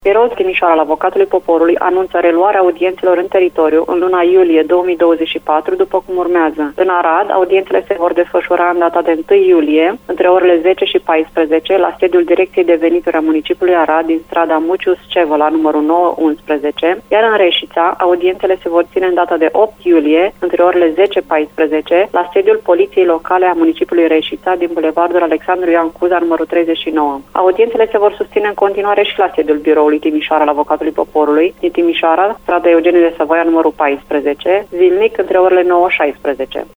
Biroul Timișoara al Avocatului Poporului anunță reluarea audiențelor în teritoriu în luna iulie 2024, după cum urmează. În Arad, audiențele se vor desfășura în data de 1 iulie, între orele 10 și 14, la sediul Direcției de Venituri a municipiului Arad, din strada Mucius Cevola, numărul 911, iar în Reșița, audiențele se vor ține în data de 8 iulie, între orele 10-14, la sediul Poliției Locale a municipiului Reșița, din bulevardul Alexandru Ioan Cuza, numărul 39. Audiențele se vor susține în continuare și la sediul Biroului Timișoara al Avocatului Poporului, din Timișoara, strada Eugeniu de Savoia, numărul 14, zilnic între orele 9-16.